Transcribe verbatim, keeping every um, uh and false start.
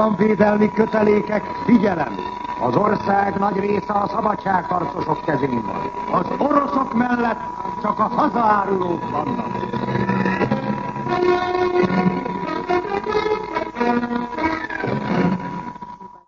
államvédelmi kötelékek, figyelem! Az ország nagy része a szabadságharcosok kezén van. Az oroszok mellett csak a hazaárulók vannak.